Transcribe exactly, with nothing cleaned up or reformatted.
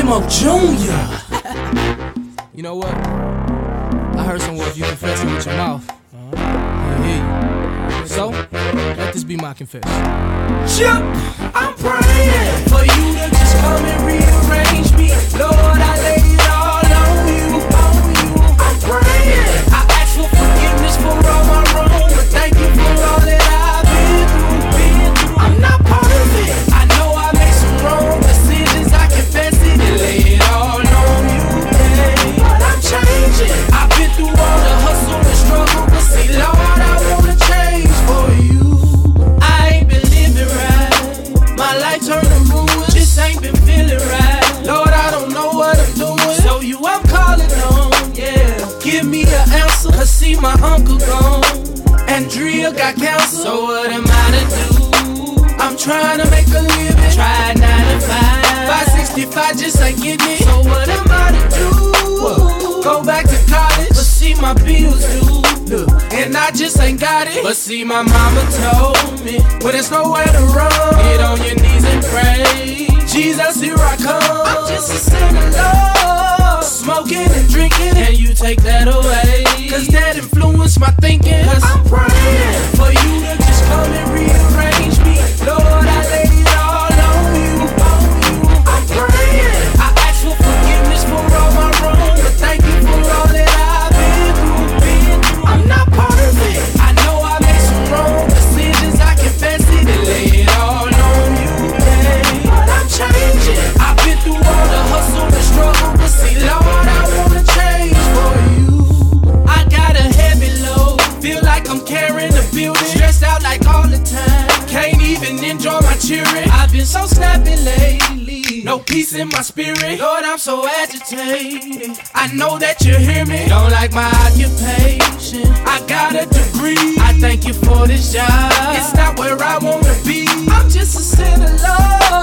Demo Junior You know what? I heard somewhere if you confess it with your mouth, uh-huh. hear you. So, let this be my confession. Chip, I'm praying for you to just come and rearrange me. Lord, I lay it all on you, on you. I'm praying. I ask for forgiveness for all my wrong, but thank you for all that I've been through, been through. I'm not perfect. I know I made some wrong decisions. I confess it and lay it all on you, babe. But I'm changing. I've been through all the hustle and struggle, but see, Lord, I wanna change for you. I ain't been living right. My life turned to ruin. Just ain't been feeling right. Lord, I don't know what I'm doing. So you I'm calling on, yeah. Give me an answer. Cause see my uncle gone. Andrea got cancer. So what am I to do? I'm trying to make a living. Try nine to five. five sixty-five just ain't getting it. So what am I to do? What? Go back to college. But see my bills due. Look, and I just ain't got it. But see my mama told me when there's nowhere to run, get on your knees and pray. Jesus, here I come. I'm just a sinner, Lord. Smoking and drinking, and you take that away. Cause that influenced my thinking. Cause I'm praying for you to just come and rearrange me. Lord, I lay it all on you, on you. I'm praying. I ask for forgiveness for all my wrong, but thank you for all that I've been through, been through. I'm not perfect. I know I made some wrong decisions. I confess it and lay it all on you, babe. But I'm changing. I've been through all the hustle and struggle, but see, Lord, I wanna change for you. I got a heavy load, feel like I'm carrying a building. Stressed out like all the time, can't even enjoy my children. I've been so snappy lately, no peace in my spirit. Lord, I'm so agitated. I know that you hear me. Don't like my occupation. I got a degree. I thank you for this job. It's not where I wanna be. I'm just a sinner, Lord.